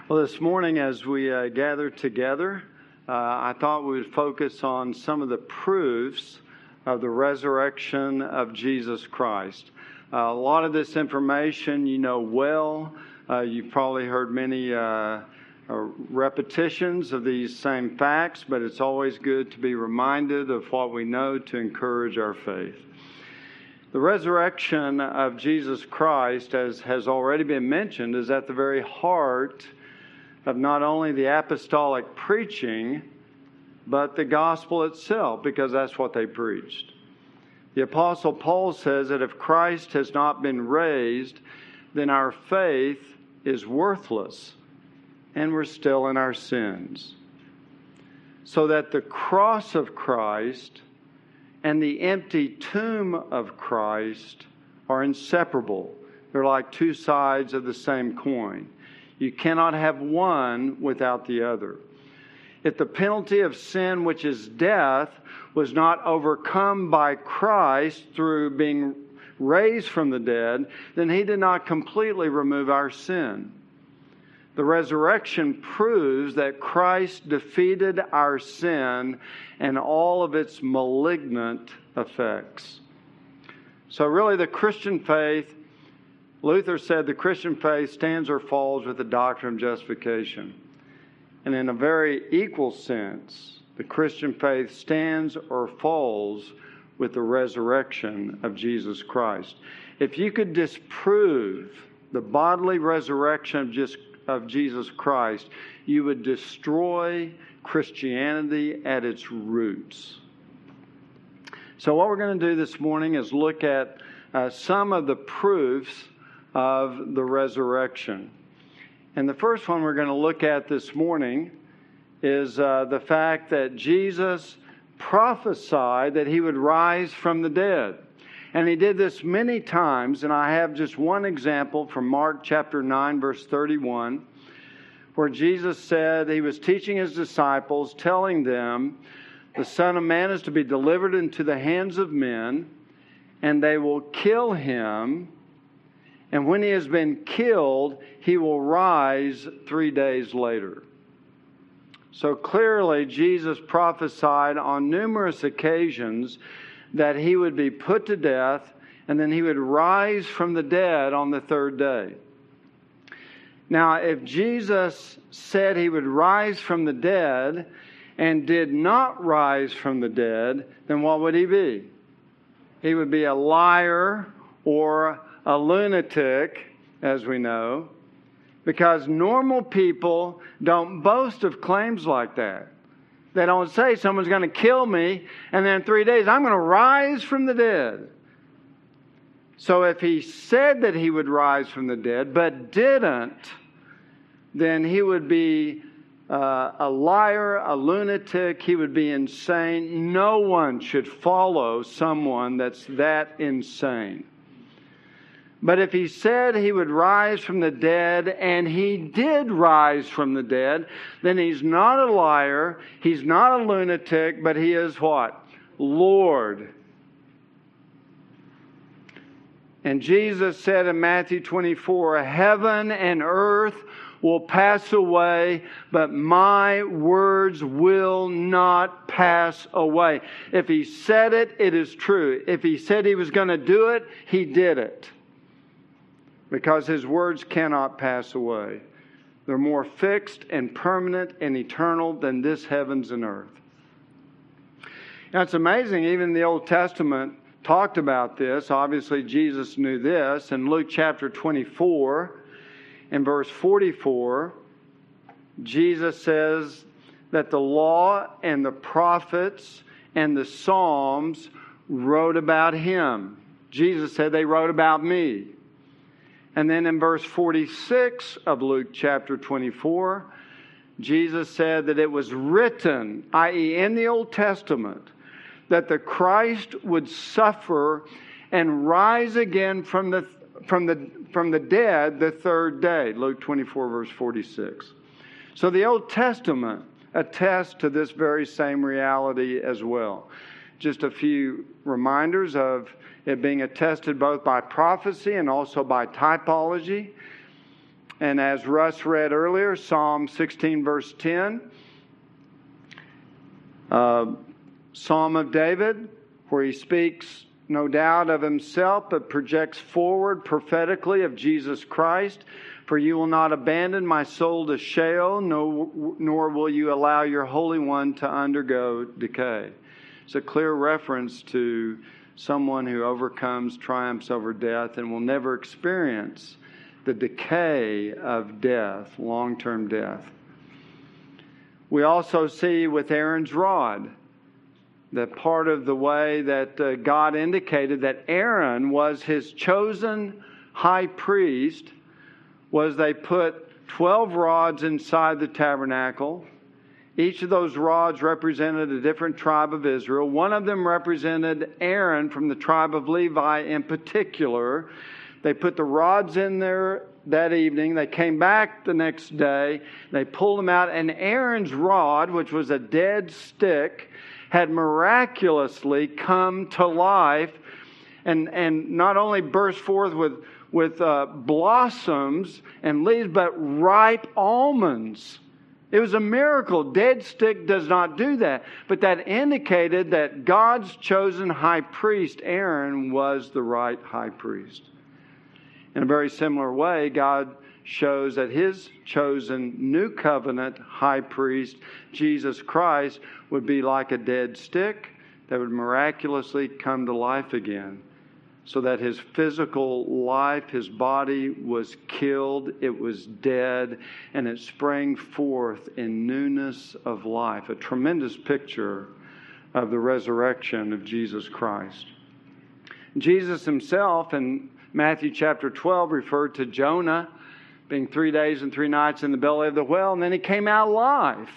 Well, this morning as we gather together, I thought we would focus on some of the proofs of the resurrection of Jesus Christ. A lot of this information you know well. You've probably heard many repetitions of these same facts, but it's always good to be reminded of what we know to encourage our faith. The resurrection of Jesus Christ, as has already been mentioned, is at the very heart of not only the apostolic preaching, but the gospel itself, because that's what they preached. The Apostle Paul says that if Christ has not been raised, then our faith is worthless, and we're still in our sins. So that the cross of Christ and the empty tomb of Christ are inseparable. They're like two sides of the same coin. You cannot have one without the other. If the penalty of sin, which is death, was not overcome by Christ through being raised from the dead, then He did not completely remove our sin. The resurrection proves that Christ defeated our sin and all of its malignant effects. So really the Christian faith, Luther said the Christian faith stands or falls with the doctrine of justification. And in a very equal sense, the Christian faith stands or falls with the resurrection of Jesus Christ. If you could disprove the bodily resurrection of Jesus Christ, you would destroy Christianity at its roots. So what we're going to do this morning is look at some of the proofs of the resurrection. And the first one we're going to look at this morning is the fact that Jesus prophesied that He would rise from the dead. And He did this many times, and I have just one example from Mark chapter 9, verse 31, where Jesus said He was teaching His disciples, telling them, the Son of Man is to be delivered into the hands of men, and they will kill Him, and when He has been killed, He will rise 3 days later. So clearly, Jesus prophesied on numerous occasions that He would be put to death, and then He would rise from the dead on the third day. Now, if Jesus said He would rise from the dead and did not rise from the dead, then what would He be? He would be a liar or a lunatic, as we know, because normal people don't boast of claims like that. They don't say someone's going to kill me and then in 3 days I'm going to rise from the dead. So if He said that He would rise from the dead but didn't, then He would be a liar, a lunatic. He would be insane. No one should follow someone that's that insane. But if He said He would rise from the dead, and He did rise from the dead, then He's not a liar, He's not a lunatic, but He is what? Lord. And Jesus said in Matthew 24, heaven and earth will pass away, but my words will not pass away. If He said it, it is true. If He said He was going to do it, He did it. Because His words cannot pass away. They're more fixed and permanent and eternal than this heavens and earth. Now it's amazing, even the Old Testament talked about this. Obviously Jesus knew this. In Luke chapter 24, in verse 44, Jesus says that the law and the prophets and the Psalms wrote about Him. Jesus said they wrote about me. And then in verse 46 of Luke chapter 24, Jesus said that it was written, i.e. in the Old Testament, that the Christ would suffer and rise again from the dead the third day. Luke 24 verse 46. So the Old Testament attests to this very same reality as well. Just a few reminders of it being attested both by prophecy and also by typology. And as Russ read earlier, Psalm 16 verse 10, Psalm of David, where he speaks no doubt of himself, but projects forward prophetically of Jesus Christ. For you will not abandon my soul to Sheol, nor will you allow your Holy One to undergo decay. It's a clear reference to someone who overcomes, triumphs over death, and will never experience the decay of death, long-term death. We also see with Aaron's rod that part of the way that God indicated that Aaron was his chosen high priest was they put 12 rods inside the tabernacle. Each of those rods represented a different tribe of Israel. One of them represented Aaron from the tribe of Levi in particular. They put the rods in there that evening. They came back the next day. They pulled them out. And Aaron's rod, which was a dead stick, had miraculously come to life and not only burst forth with blossoms and leaves, but ripe almonds. It was a miracle. Dead stick does not do that. But that indicated that God's chosen high priest, Aaron, was the right high priest. In a very similar way, God shows that His chosen new covenant high priest, Jesus Christ, would be like a dead stick that would miraculously come to life again. So that His physical life, His body was killed, it was dead, and it sprang forth in newness of life. A tremendous picture of the resurrection of Jesus Christ. Jesus Himself in Matthew chapter 12 referred to Jonah being 3 days and 3 nights in the belly of the whale, and then he came out alive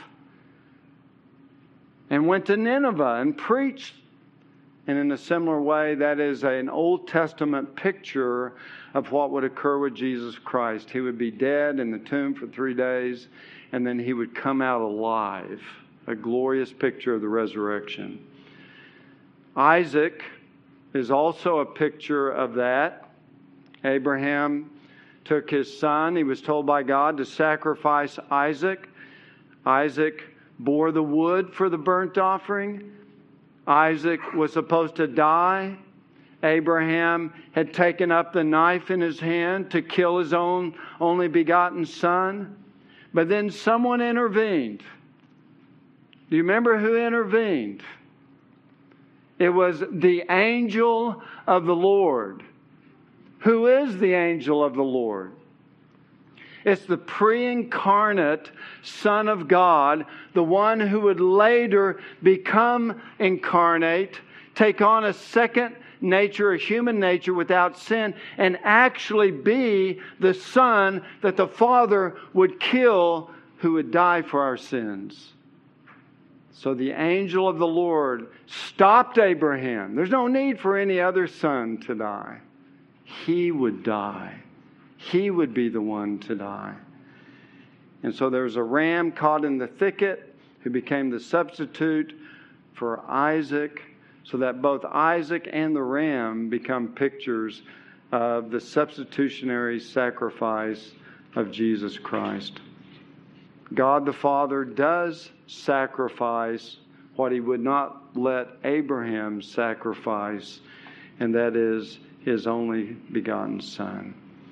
and went to Nineveh and preached. And in a similar way, that is an Old Testament picture of what would occur with Jesus Christ. He would be dead in the tomb for 3 days, and then He would come out alive. A glorious picture of the resurrection. Isaac is also a picture of that. Abraham took his son. He was told by God to sacrifice Isaac. Isaac bore the wood for the burnt offering. Isaac was supposed to die. Abraham had taken up the knife in his hand to kill his own only begotten son. But then someone intervened. Do you remember who intervened? It was the angel of the Lord. Who is the angel of the Lord? It's the pre-incarnate Son of God, the one who would later become incarnate, take on a second nature, a human nature without sin, and actually be the Son that the Father would kill, who would die for our sins. So the angel of the Lord stopped Abraham. There's no need for any other son to die. He would die. He would be the one to die. And so there was a ram caught in the thicket who became the substitute for Isaac, so that both Isaac and the ram become pictures of the substitutionary sacrifice of Jesus Christ. God the Father does sacrifice what He would not let Abraham sacrifice, and that is His only begotten Son.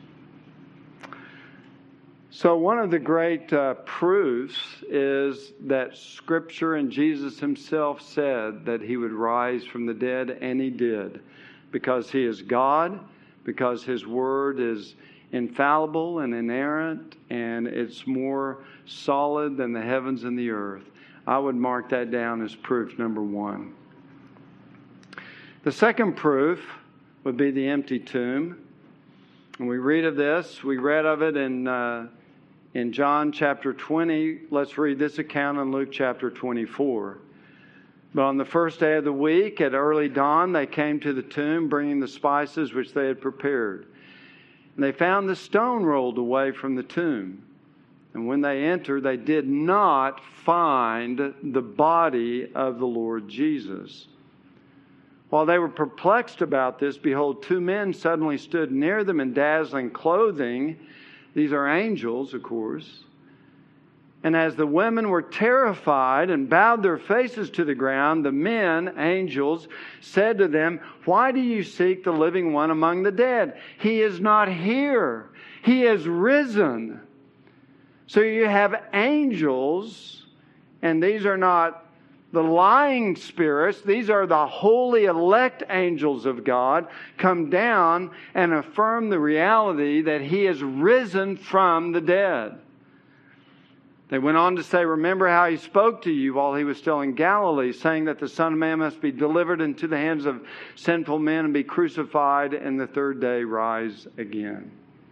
So one of the great proofs is that Scripture and Jesus Himself said that He would rise from the dead, and He did. Because He is God, because His Word is infallible and inerrant, and it's more solid than the heavens and the earth. I would mark that down as proof number one. The second proof would be the empty tomb. And we read of this. We read of it in John chapter 20. Let's read this account in Luke chapter 24. But on the first day of the week, at early dawn, they came to the tomb, bringing the spices which they had prepared. And they found the stone rolled away from the tomb. And when they entered, they did not find the body of the Lord Jesus. While they were perplexed about this, behold, 2 men suddenly stood near them in dazzling clothing. These are angels, of course. And as the women were terrified and bowed their faces to the ground, the men, angels, said to them, "Why do you seek the living one among the dead? He is not here. He has risen." So you have angels, and these are not the lying spirits. These are the holy elect angels of God come down and affirm the reality that He has risen from the dead. They went on to say, "Remember how He spoke to you while He was still in Galilee, saying that the Son of Man must be delivered into the hands of sinful men and be crucified, and the third day rise again."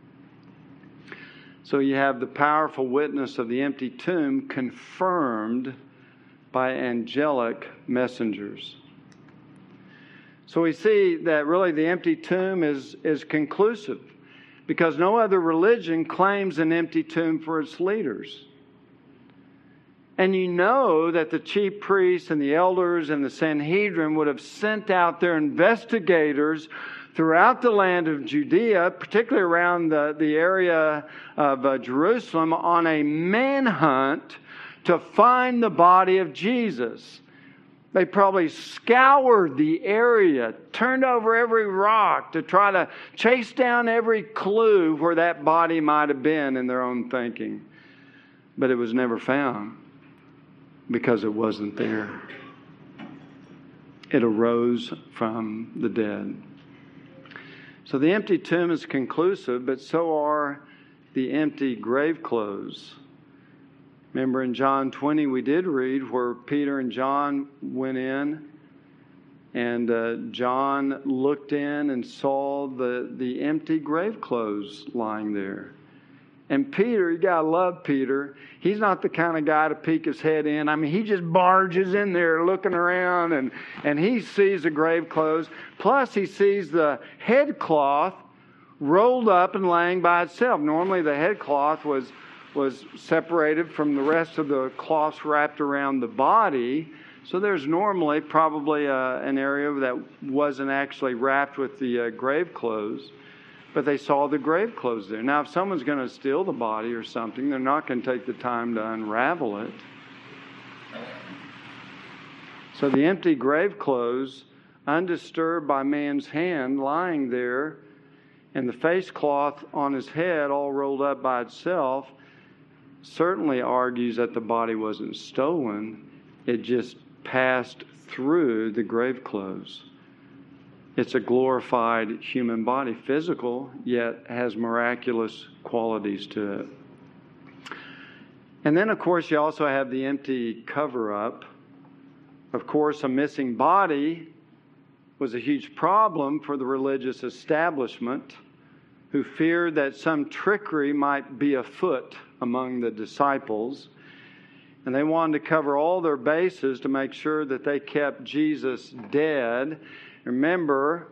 So you have the powerful witness of the empty tomb confirmed by angelic messengers. So we see that really the empty tomb is conclusive, because no other religion claims an empty tomb for its leaders. And you know that the chief priests and the elders and the Sanhedrin would have sent out their investigators throughout the land of Judea, particularly around the area of Jerusalem, on a manhunt to find the body of Jesus. They probably scoured the area, turned over every rock to try to chase down every clue where that body might have been in their own thinking. But it was never found because it wasn't there. It arose from the dead. So the empty tomb is conclusive, but so are the empty grave clothes. Remember in John 20 we did read where Peter and John went in, and John looked in and saw the empty grave clothes lying there. And Peter, you gotta love Peter. He's not the kind of guy to peek his head in. I mean, he just barges in there looking around, and he sees the grave clothes. Plus, he sees the headcloth rolled up and laying by itself. Normally, the headcloth was separated from the rest of the cloths wrapped around the body. So there's normally probably an area that wasn't actually wrapped with the grave clothes. But they saw the grave clothes there. Now, if someone's going to steal the body or something, they're not going to take the time to unravel it. So the empty grave clothes, undisturbed by man's hand, lying there, and the face cloth on his head all rolled up by itself, certainly argues that the body wasn't stolen. It just passed through the grave clothes. It's a glorified human body, physical, yet has miraculous qualities to it. And then, of course, you also have the empty cover-up. Of course, a missing body was a huge problem for the religious establishment, who feared that some trickery might be afoot among the disciples. And they wanted to cover all their bases to make sure that they kept Jesus dead. Remember,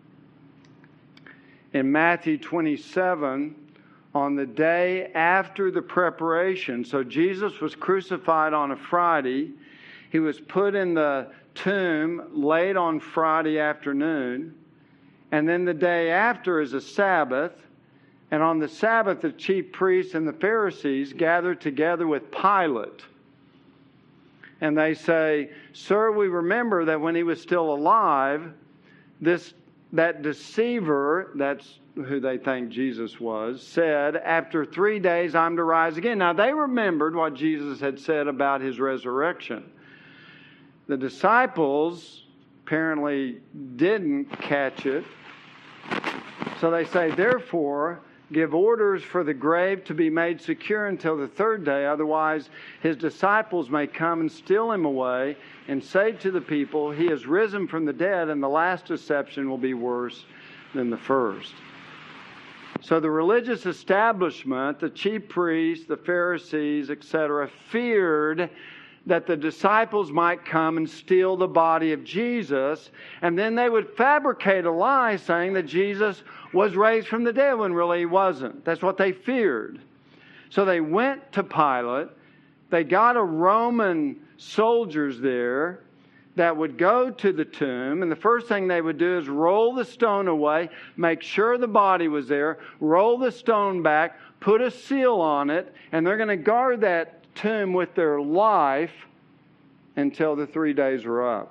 in Matthew 27, on the day after the preparation, so Jesus was crucified on a Friday. He was put in the tomb late on Friday afternoon. And then the day after is a Sabbath. And on the Sabbath, the chief priests and the Pharisees gathered together with Pilate. And they say, "Sir, we remember that when he was still alive, that deceiver," that's who they think Jesus was, "said, 'After 3 days I'm to rise again.'" Now they remembered what Jesus had said about his resurrection. The disciples apparently didn't catch it. So they say, "Therefore, give orders for the grave to be made secure until the third day. Otherwise, his disciples may come and steal him away and say to the people, 'He has risen from the dead,' and the last deception will be worse than the first." So the religious establishment, the chief priests, the Pharisees, etc., feared that the disciples might come and steal the body of Jesus, and then they would fabricate a lie saying that Jesus was raised from the dead when really he wasn't. That's what they feared. So they went to Pilate. They got a Roman soldiers there that would go to the tomb, and the first thing they would do is roll the stone away, make sure the body was there, roll the stone back, put a seal on it, and they're going to guard that tomb with their life until the 3 days are up.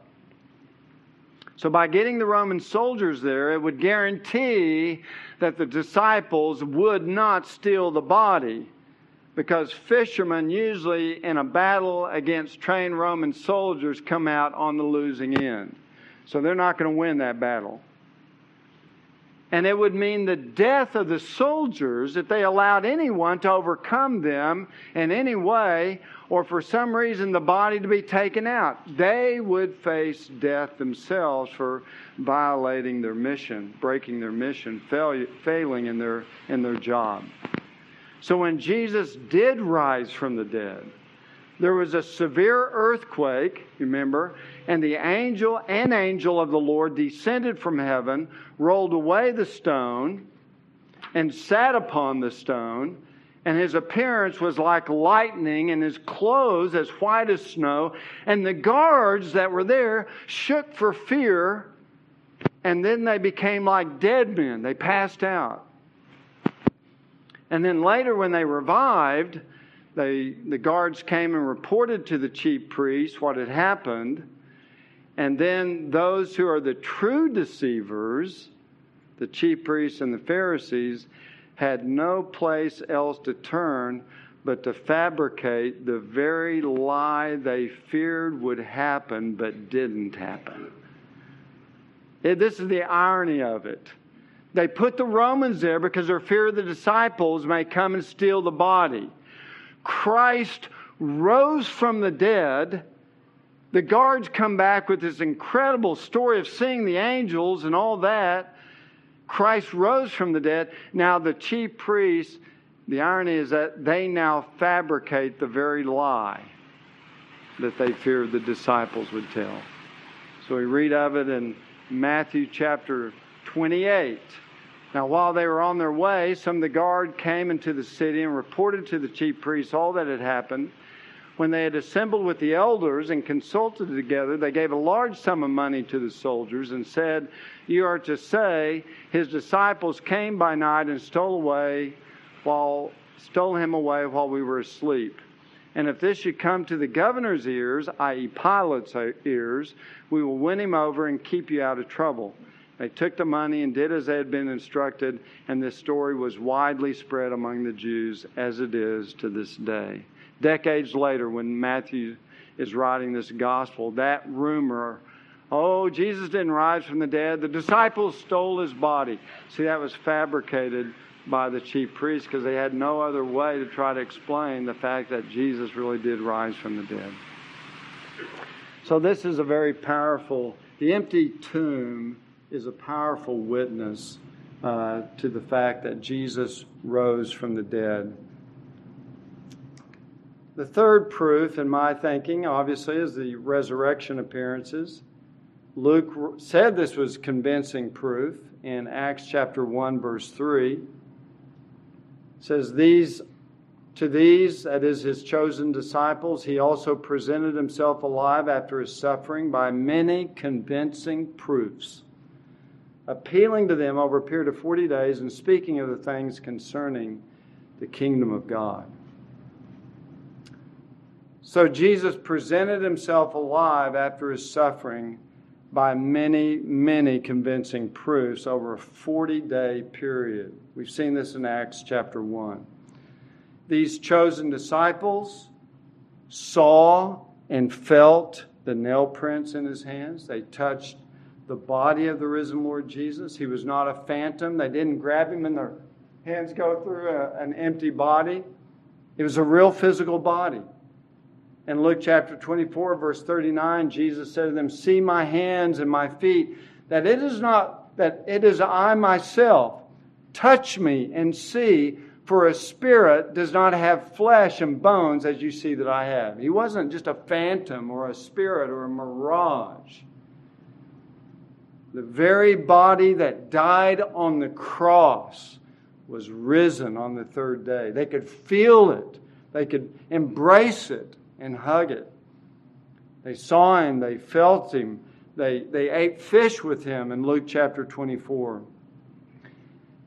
So by getting the Roman soldiers there, it would guarantee that the disciples would not steal the body, because fishermen usually in a battle against trained Roman soldiers come out on the losing end. So they're not going to win that battle. And it would mean the death of the soldiers if they allowed anyone to overcome them in any way, or for some reason the body to be taken out. They would face death themselves for violating their mission, breaking their mission, failing in their job. So when Jesus did rise from the dead, there was a severe earthquake, remember, and the angel of the Lord descended from heaven, rolled away the stone, and sat upon the stone. And his appearance was like lightning, and his clothes as white as snow. And the guards that were there shook for fear, and then they became like dead men. They passed out. And then later when they revived, the guards came and reported to the chief priests what had happened. And then those who are the true deceivers, the chief priests and the Pharisees, had no place else to turn but to fabricate the very lie they feared would happen but didn't happen. This is the irony of it. They put the Romans there because their fear of the disciples may come and steal the body. Christ rose from the dead. The guards come back with this incredible story of seeing the angels and all that. Christ rose from the dead. Now the chief priests, the irony is that they now fabricate the very lie that they feared the disciples would tell. So we read of it in Matthew chapter 28. Now while they were on their way, some of the guard came into the city and reported to the chief priests all that had happened. When they had assembled with the elders and consulted together, they gave a large sum of money to the soldiers and said, "You are to say, his disciples came by night and stole him away while we were asleep. And if this should come to the governor's ears, i.e. Pilate's ears, we will win him over and keep you out of trouble." They took the money and did as they had been instructed, and this story was widely spread among the Jews as it is to this day. Decades later, when Matthew is writing this gospel, that rumor, Jesus didn't rise from the dead, the disciples stole his body. See, that was fabricated by the chief priests because they had no other way to try to explain the fact that Jesus really did rise from the dead. So this is a very powerful, the empty tomb is a powerful witness to the fact that Jesus rose from the dead. The third proof, in my thinking, obviously, is the resurrection appearances. Luke said this was convincing proof in Acts chapter 1, verse 3. It says, to these, that is his chosen disciples, he also presented himself alive after his suffering by many convincing proofs, appealing to them over a period of 40 days and speaking of the things concerning the kingdom of God. So Jesus presented himself alive after his suffering by many, many convincing proofs over a 40-day period. We've seen this in Acts chapter 1. These chosen disciples saw and felt the nail prints in his hands. They touched the body of the risen Lord Jesus. He was not a phantom. They didn't grab him and their hands go through an empty body. It was a real physical body. In Luke chapter 24, verse 39, Jesus said to them, "See my hands and my feet, that it is I myself. Touch me and see, for a spirit does not have flesh and bones as you see that I have." He wasn't just a phantom or a spirit or a mirage. The very body that died on the cross was risen on the third day. They could feel it. They could embrace it and hug it. They saw him. They felt him. They ate fish with him in Luke chapter 24.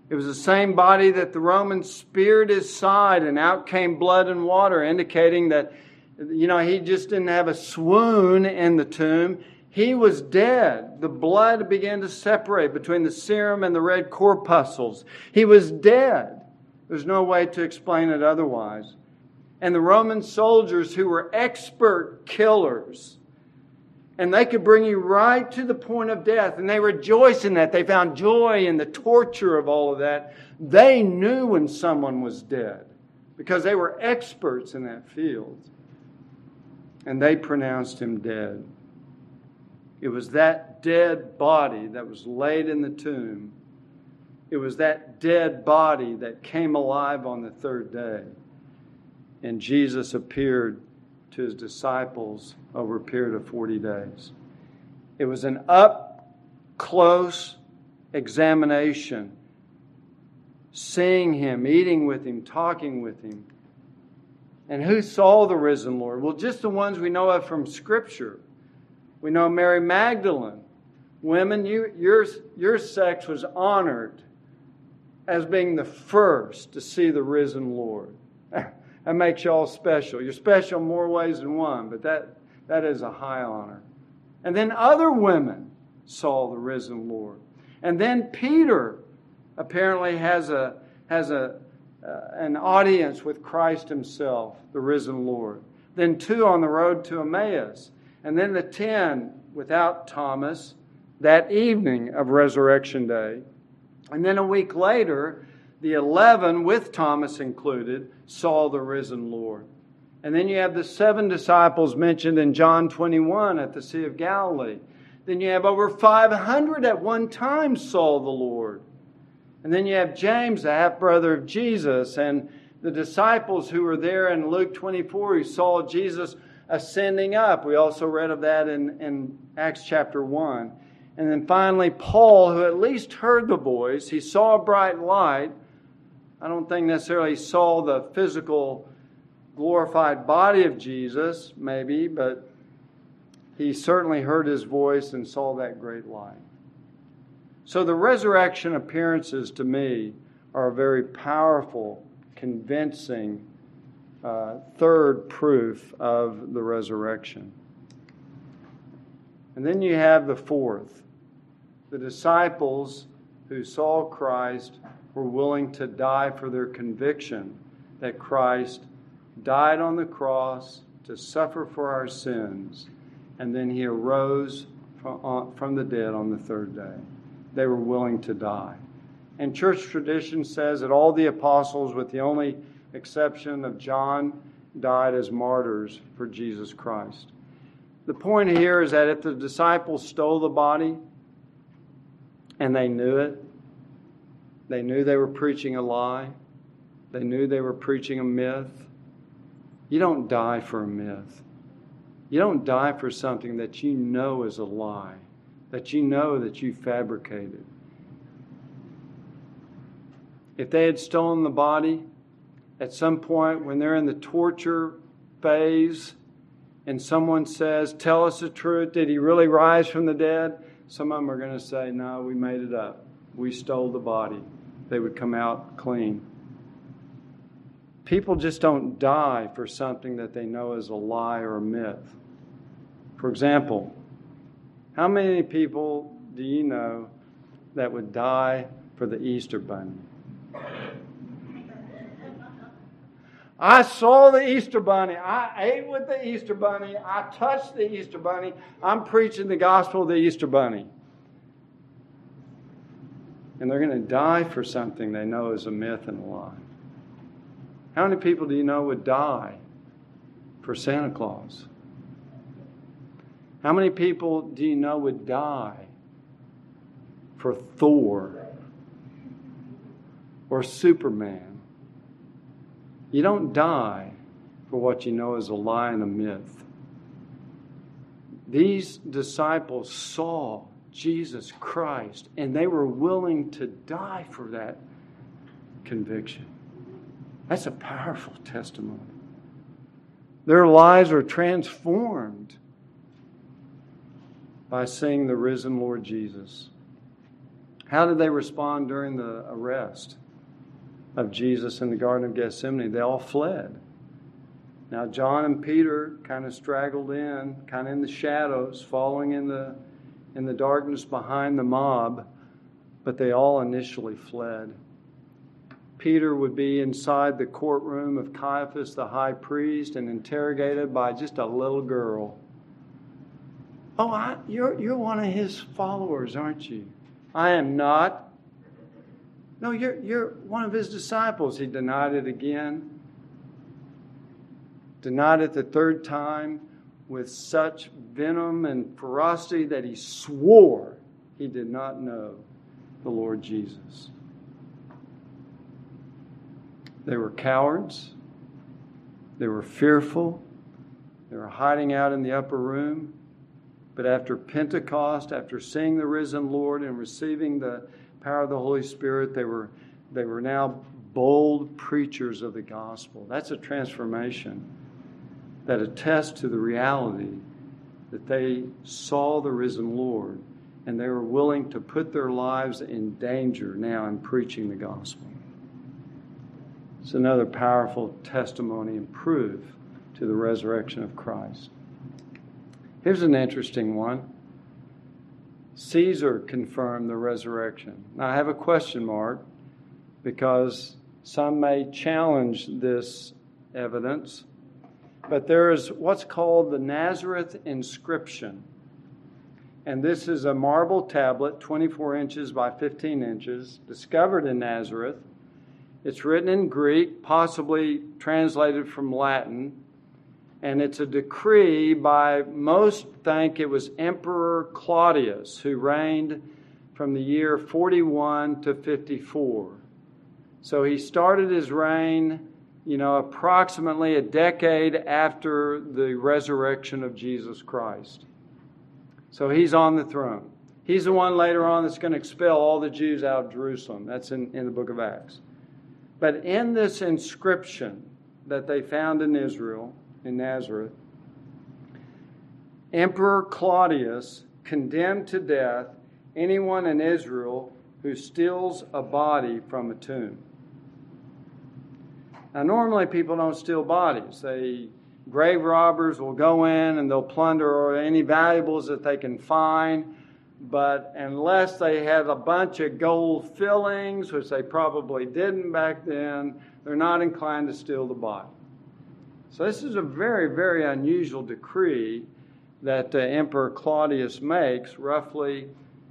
It was the same body that the Romans speared his side and out came blood and water, indicating that, he just didn't have a swoon in the tomb. He was dead. The blood began to separate between the serum and the red corpuscles. He was dead. There's no way to explain it otherwise. And the Roman soldiers, who were expert killers, and they could bring you right to the point of death, and they rejoiced in that. They found joy in the torture of all of that. They knew when someone was dead because they were experts in that field. And they pronounced him dead. It was that dead body that was laid in the tomb. It was that dead body that came alive on the third day. And Jesus appeared to his disciples over a period of 40 days. It was an up-close examination, seeing him, eating with him, talking with him. And who saw the risen Lord? Well, just the ones we know of from Scripture. We know Mary Magdalene. Women, your sex was honored as being the first to see the risen Lord. That makes you all special. You're special in more ways than one, but that is a high honor. And then other women saw the risen Lord. And then Peter apparently has an audience with Christ himself, the risen Lord. Then 2 on the road to Emmaus. And then the 10 without Thomas that evening of Resurrection Day. And then a week later, the 11, with Thomas included, saw the risen Lord. And then you have the 7 disciples mentioned in John 21 at the Sea of Galilee. Then you have over 500 at one time saw the Lord. And then you have James, the half-brother of Jesus, and the disciples who were there in Luke 24 who saw Jesus ascending up. We also read of that in Acts chapter 1. And then finally, Paul, who at least heard the voice. He saw a bright light. I don't think necessarily he saw the physical glorified body of Jesus, maybe, but he certainly heard his voice and saw that great light. So the resurrection appearances to me are a very powerful, convincing third proof of the resurrection. And then you have the fourth. The disciples who saw Christ were willing to die for their conviction that Christ died on the cross to suffer for our sins, and then he arose from the dead on the third day. They were willing to die. And church tradition says that all the apostles, with the only exception of John, died as martyrs for Jesus Christ. The point here is that if the disciples stole the body and they knew it, they knew they were preaching a lie, they knew they were preaching a myth. You don't die for a myth. You don't die for something that you know is a lie, that you know that you fabricated. If they had stolen the body, at some point when they're in the torture phase and someone says, "Tell us the truth, did he really rise from the dead?" Some of them are going to say, "No, we made it up. We stole the body." They would come out clean. People just don't die for something that they know is a lie or a myth. For example, how many people do you know that would die for the Easter Bunny? I saw the Easter Bunny. I ate with the Easter Bunny. I touched the Easter Bunny. I'm preaching the gospel of the Easter Bunny. And they're going to die for something they know is a myth and a lie. How many people do you know would die for Santa Claus? How many people do you know would die for Thor or Superman? You don't die for what you know is a lie and a myth. These disciples saw Jesus Christ, and they were willing to die for that conviction. That's a powerful testimony. Their lives are transformed by seeing the risen Lord Jesus. How did they respond during the arrest of Jesus in the Garden of Gethsemane? They all fled. Now, John and Peter kind of straggled in, kind of in the shadows, following in the darkness behind the mob, but they all initially fled. Peter would be inside the courtroom of Caiaphas, the high priest, and interrogated by just a little girl. Oh, you're one of his followers, aren't you? I am not. No, you're one of his disciples. He denied it again. Denied it the third time with such venom and ferocity that he swore he did not know the Lord Jesus. They were cowards. They were fearful. They were hiding out in the upper room. But after Pentecost, after seeing the risen Lord and receiving the power of the Holy Spirit, they were now bold preachers of the gospel. That's a transformation that attests to the reality that they saw the risen Lord and they were willing to put their lives in danger now in preaching the gospel. It's another powerful testimony and proof to the resurrection of Christ. Here's an interesting one. Caesar confirmed the resurrection. Now, I have a question mark because some may challenge this evidence, but there is what's called the Nazareth inscription. And this is a marble tablet, 24 inches by 15 inches, discovered in Nazareth. It's written in Greek, possibly translated from Latin, and it's a decree by, most think it was Emperor Claudius, who reigned from the year 41 to 54. So he started his reign, approximately a decade after the resurrection of Jesus Christ. So he's on the throne. He's the one later on that's going to expel all the Jews out of Jerusalem. That's in the book of Acts. But in this inscription that they found in Israel, in Nazareth, Emperor Claudius condemned to death anyone in Israel who steals a body from a tomb. Now, normally people don't steal bodies. Grave robbers will go in and they'll plunder any valuables that they can find. But unless they had a bunch of gold fillings, which they probably didn't back then, they're not inclined to steal the body. So this is a very, very unusual decree that Emperor Claudius makes roughly,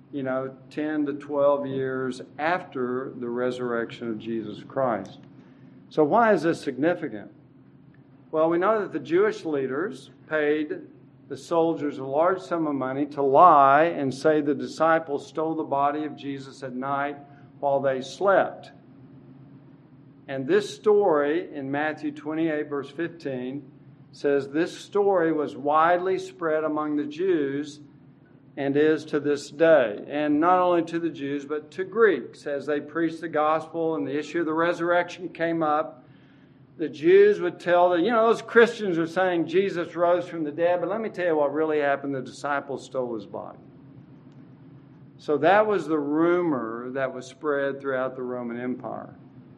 10 to 12 years after the resurrection of Jesus Christ. So why is this significant? Well, we know that the Jewish leaders paid the soldiers a large sum of money to lie and say the disciples stole the body of Jesus at night while they slept. And this story in Matthew 28, verse 15, says this story was widely spread among the Jews and is to this day. And not only to the Jews, but to Greeks. As they preached the gospel and the issue of the resurrection came up, the Jews would tell those Christians are saying Jesus rose from the dead, but let me tell you what really happened. The disciples stole his body. So that was the rumor that was spread throughout the Roman Empire.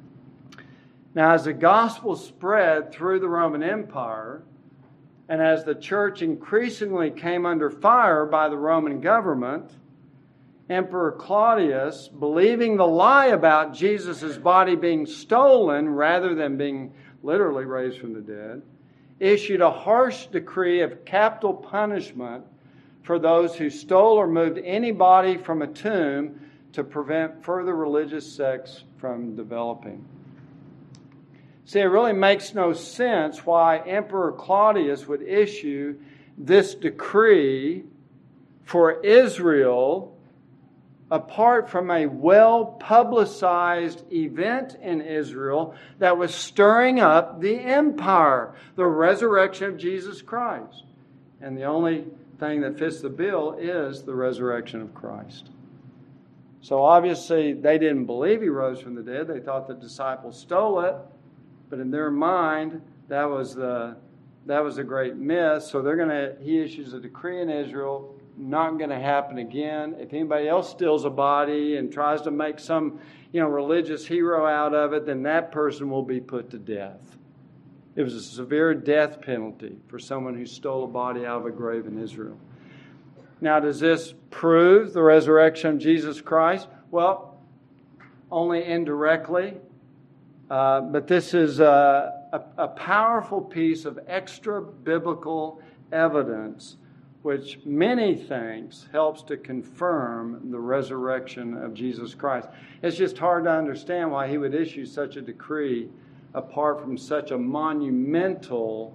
Now, as the gospel spread through the Roman Empire, and as the church increasingly came under fire by the Roman government, Emperor Claudius, believing the lie about Jesus' body being stolen rather than being literally raised from the dead, issued a harsh decree of capital punishment for those who stole or moved any body from a tomb to prevent further religious sects from developing. See, it really makes no sense why Emperor Claudius would issue this decree for Israel apart from a well-publicized event in Israel that was stirring up the empire, the resurrection of Jesus Christ. And the only thing that fits the bill is the resurrection of Christ. So obviously they didn't believe he rose from the dead. They thought the disciples stole it. But in their mind, that was a great myth. So he issues a decree in Israel, not going to happen again. If anybody else steals a body and tries to make some, religious hero out of it, then that person will be put to death. It was a severe death penalty for someone who stole a body out of a grave in Israel. Now, does this prove the resurrection of Jesus Christ? Well, only indirectly. But this is a powerful piece of extra biblical evidence which many things helps to confirm the resurrection of Jesus Christ. It's just hard to understand why he would issue such a decree apart from such a monumental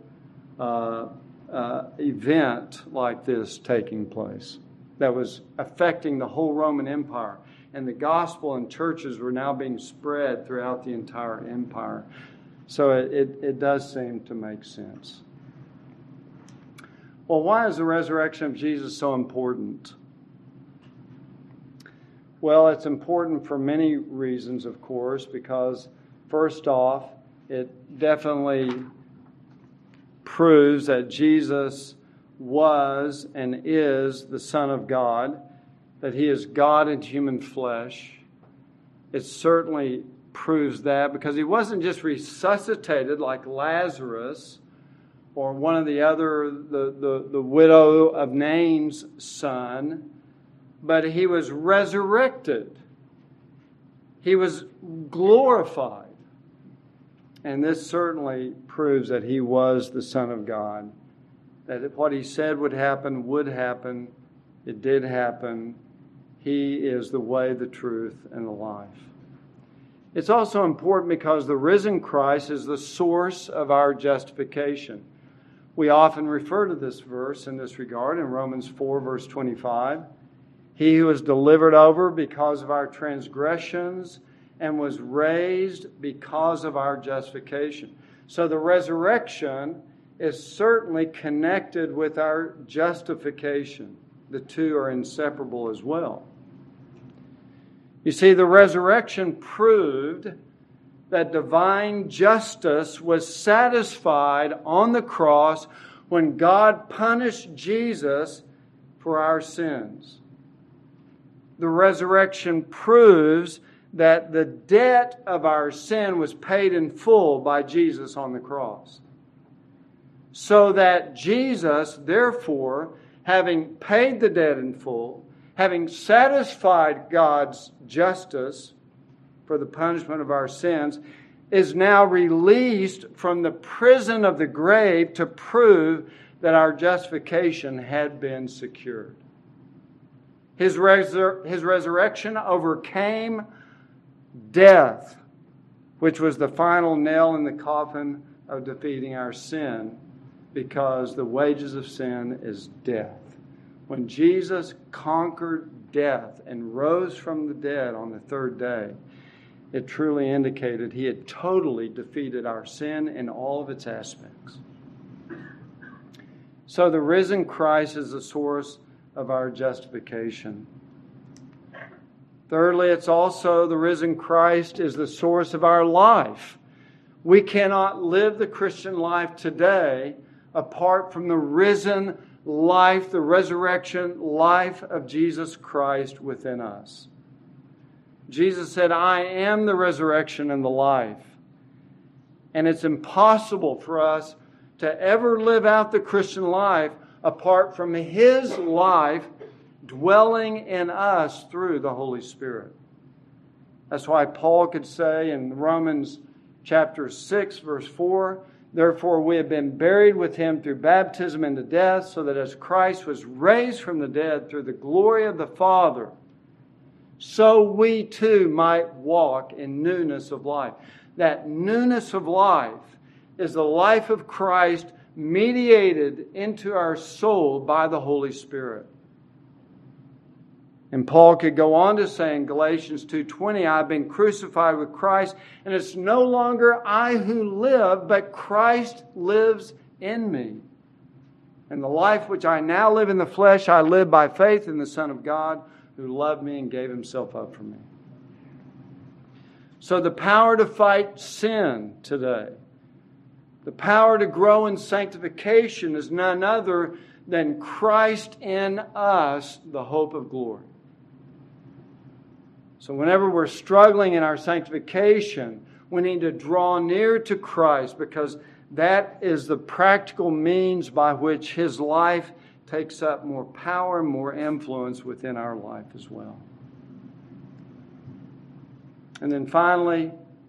event like this taking place that was affecting the whole Roman Empire. And the gospel and churches were now being spread throughout the entire empire. So it does seem to make sense. Well, why is the resurrection of Jesus so important? Well, it's important for many reasons, of course, because first off, it definitely proves that Jesus was and is the Son of God, that he is God in human flesh. It certainly proves that because he wasn't just resuscitated like Lazarus or one of the other, the widow of Nain's son, but he was resurrected. He was glorified. And this certainly proves that he was the Son of God. That what he said would happen. It did happen. He is the way, the truth, and the life. It's also important because the risen Christ is the source of our justification. We often refer to this verse in this regard in Romans 4, verse 25. He who was delivered over because of our transgressions and was raised because of our justification. So the resurrection is certainly connected with our justification. The two are inseparable as well. You see, the resurrection proved that divine justice was satisfied on the cross when God punished Jesus for our sins. The resurrection proves that the debt of our sin was paid in full by Jesus on the cross. So that Jesus, therefore, having paid the debt in full, having satisfied God's justice for the punishment of our sins, is now released from the prison of the grave to prove that our justification had been secured. His resurrection overcame death, which was the final nail in the coffin of defeating our sin, because the wages of sin is death. When Jesus conquered death and rose from the dead on the third day, it truly indicated he had totally defeated our sin in all of its aspects. So the risen Christ is the source of our justification. Thirdly, it's also the risen Christ is the source of our life. We cannot live the Christian life today apart from the risen life, the resurrection life of Jesus Christ within us. Jesus said, I am the resurrection and the life. And it's impossible for us to ever live out the Christian life apart from His life dwelling in us through the Holy Spirit. That's why Paul could say in Romans chapter 6, verse 4, therefore we have been buried with Him through baptism into death, so that as Christ was raised from the dead through the glory of the Father, so we too might walk in newness of life. That newness of life is the life of Christ mediated into our soul by the Holy Spirit. And Paul could go on to say in Galatians 2:20, I've been crucified with Christ, and it's no longer I who live, but Christ lives in me. And the life which I now live in the flesh, I live by faith in the Son of God, who loved me and gave Himself up for me. So the power to fight sin today, the power to grow in sanctification is none other than Christ in us, the hope of glory. So whenever we're struggling in our sanctification, we need to draw near to Christ, because that is the practical means by which His life takes up more power and more influence within our life as well. And then finally,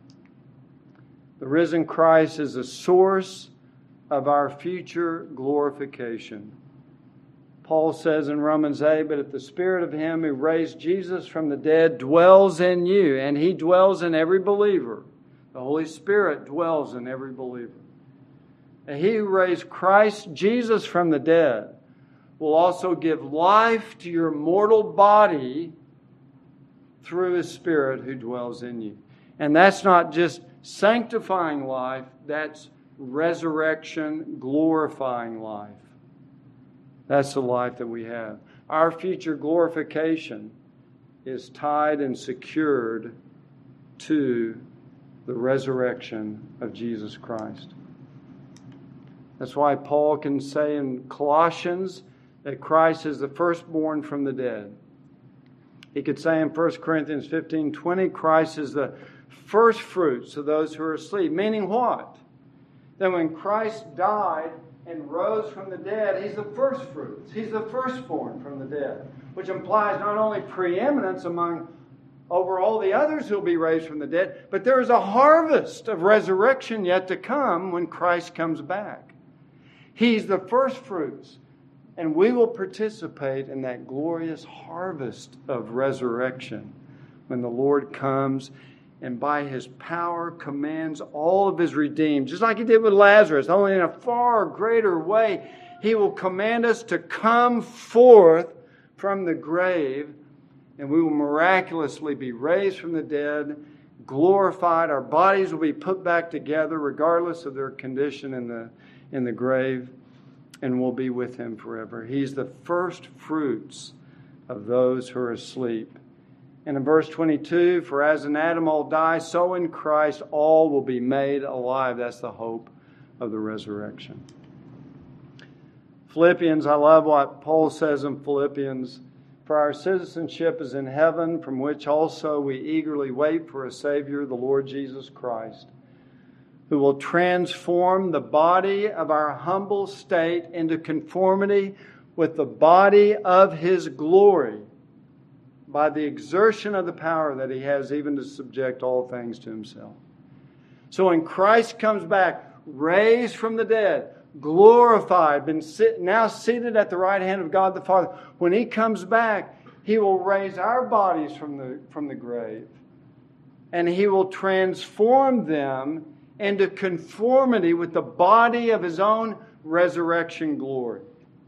the risen Christ is the source of our future glorification. Paul says in Romans 8, "But if the Spirit of Him who raised Jesus from the dead dwells in you," and He dwells in every believer, the Holy Spirit dwells in every believer, "and He who raised Christ Jesus from the dead will also give life to your mortal body through His Spirit who dwells in you." And that's not just sanctifying life, that's resurrection, glorifying life. That's the life that we have. Our future glorification is tied and secured to the resurrection of Jesus Christ. That's why Paul can say in Colossians that Christ is the firstborn from the dead. He could say in 1 Corinthians 15:20, Christ is the first fruits of those who are asleep. Meaning what? That when Christ died and rose from the dead, He's the first fruits. He's the firstborn from the dead. Which implies not only preeminence over all the others who will be raised from the dead, but there is a harvest of resurrection yet to come when Christ comes back. He's the first fruits. And we will participate in that glorious harvest of resurrection when the Lord comes and by His power commands all of His redeemed. Just like He did with Lazarus, only in a far greater way, He will command us to come forth from the grave, and we will miraculously be raised from the dead, glorified. Our bodies will be put back together regardless of their condition in the grave, and we'll be with Him forever. He's the first fruits of those who are asleep. And in verse 22, "For as in Adam all die, so in Christ all will be made alive." That's the hope of the resurrection. Philippians, I love what Paul says in Philippians. "For our citizenship is in heaven, from which also we eagerly wait for a Savior, the Lord Jesus Christ, who will transform the body of our humble state into conformity with the body of His glory, by the exertion of the power that He has even to subject all things to Himself." So when Christ comes back, raised from the dead, glorified, now seated at the right hand of God the Father, when He comes back, He will raise our bodies from the grave, and He will transform them into conformity with the body of His own resurrection glory.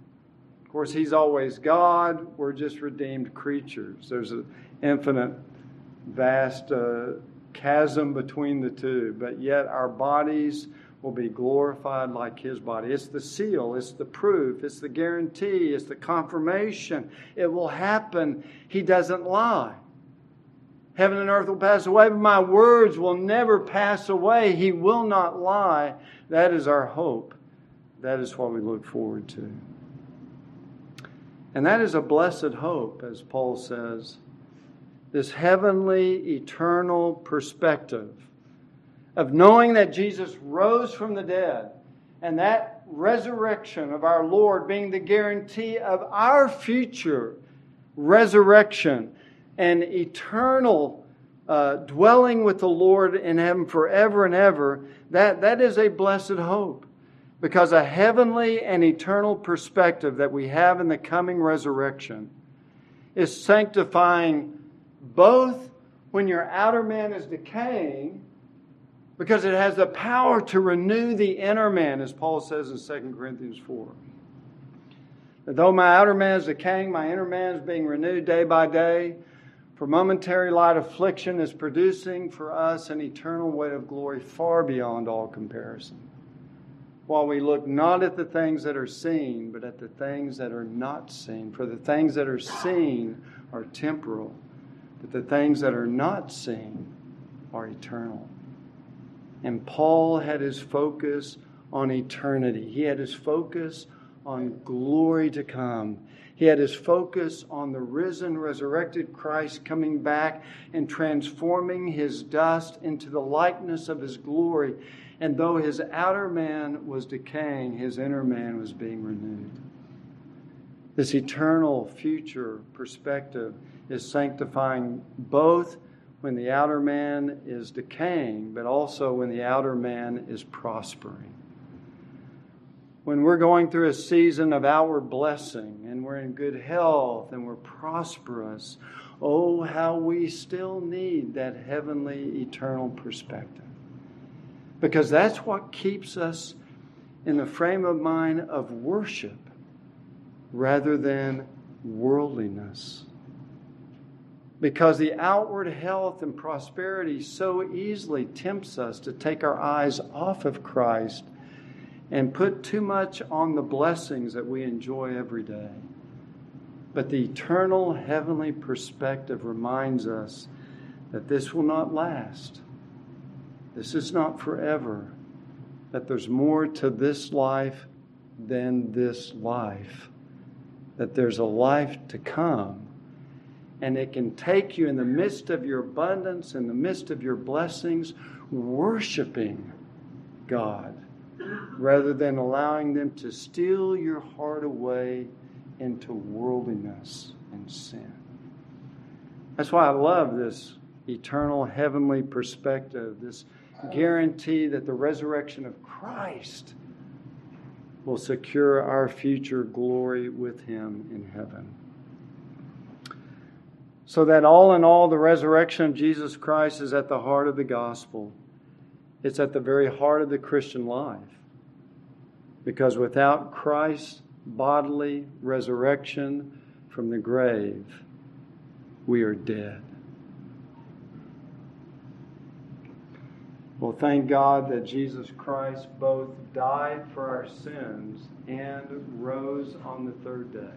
Of course, He's always God. We're just redeemed creatures. There's an infinite, vast chasm between the two. But yet our bodies will be glorified like His body. It's the seal. It's the proof. It's the guarantee. It's the confirmation. It will happen. He doesn't lie. Heaven and earth will pass away, but my words will never pass away. He will not lie. That is our hope. That is what we look forward to. And that is a blessed hope, as Paul says. This heavenly, eternal perspective of knowing that Jesus rose from the dead, and that resurrection of our Lord being the guarantee of our future resurrection and eternal dwelling with the Lord in heaven forever and ever, that is a blessed hope. Because a heavenly and eternal perspective that we have in the coming resurrection is sanctifying both when your outer man is decaying, because it has the power to renew the inner man, as Paul says in 2 Corinthians 4. That though my outer man is decaying, my inner man is being renewed day by day. For momentary light affliction is producing for us an eternal weight of glory far beyond all comparison. While we look not at the things that are seen, but at the things that are not seen. For the things that are seen are temporal, but the things that are not seen are eternal. And Paul had his focus on eternity. He had his focus on glory to come. He had his focus on the risen, resurrected Christ coming back and transforming his dust into the likeness of his glory. And though his outer man was decaying, his inner man was being renewed. This eternal future perspective is sanctifying both when the outer man is decaying, but also when the outer man is prospering. When we're going through a season of outward blessing and we're in good health and we're prosperous, oh, how we still need that heavenly, eternal perspective. Because that's what keeps us in the frame of mind of worship rather than worldliness. Because the outward health and prosperity so easily tempts us to take our eyes off of Christ and put too much on the blessings that we enjoy every day. But the eternal heavenly perspective reminds us that this will not last. This is not forever. That there's more to this life than this life. That there's a life to come. And it can take you in the midst of your abundance, in the midst of your blessings, worshiping God, rather than allowing them to steal your heart away into worldliness and sin. That's why I love this eternal heavenly perspective, this guarantee that the resurrection of Christ will secure our future glory with Him in heaven. So that all in all, the resurrection of Jesus Christ is at the heart of the gospel. It's at the very heart of the Christian life. Because without Christ's bodily resurrection from the grave, we are dead. Well, thank God that Jesus Christ both died for our sins and rose on the third day.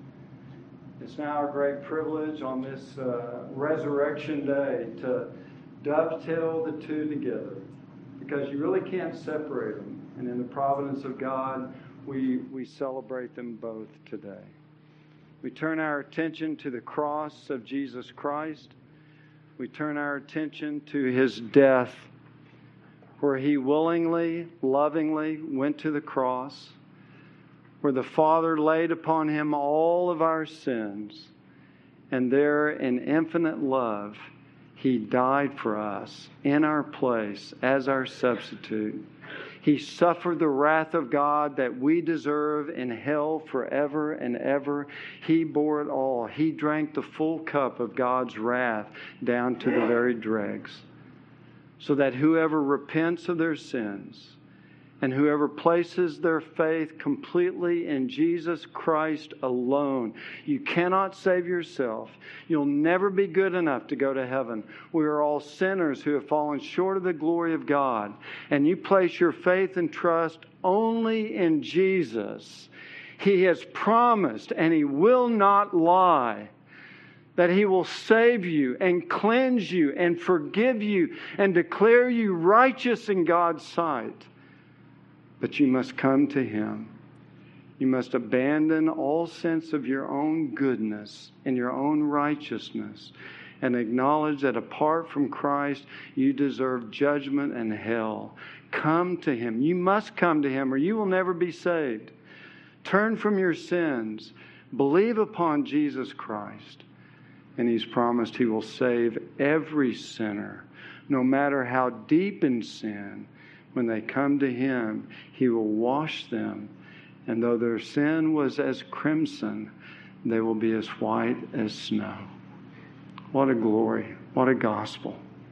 It's now our great privilege on this resurrection day to dovetail the two together, because you really can't separate them. And in the providence of God, we celebrate them both today. We turn our attention to the cross of Jesus Christ. We turn our attention to His death, where He willingly, lovingly went to the cross, where the Father laid upon Him all of our sins, and there in infinite love, He died for us in our place as our substitute. He suffered the wrath of God that we deserve in hell forever and ever. He bore it all. He drank the full cup of God's wrath down to the very dregs, so that whoever repents of their sins and whoever places their faith completely in Jesus Christ alone. You cannot save yourself. You'll never be good enough to go to heaven. We are all sinners who have fallen short of the glory of God. And you place your faith and trust only in Jesus. He has promised, and He will not lie, that He will save you and cleanse you and forgive you and declare you righteous in God's sight. But you must come to Him. You must abandon all sense of your own goodness and your own righteousness and acknowledge that apart from Christ, you deserve judgment and hell. Come to Him. You must come to Him, or you will never be saved. Turn from your sins. Believe upon Jesus Christ. And He's promised He will save every sinner, no matter how deep in sin. When they come to Him, He will wash them. And though their sin was as crimson, they will be as white as snow. What a glory. What a gospel.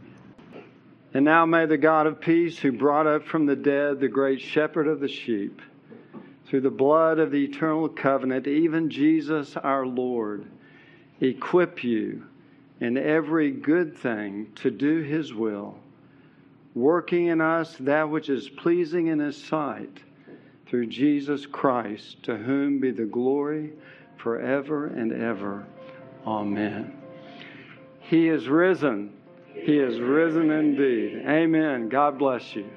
And now may the God of peace, who brought up from the dead the great shepherd of the sheep, through the blood of the eternal covenant, even Jesus our Lord, equip you in every good thing to do His will, working in us that which is pleasing in His sight, through Jesus Christ, to whom be the glory forever and ever. Amen. He is risen. He is risen indeed. Amen. God bless you.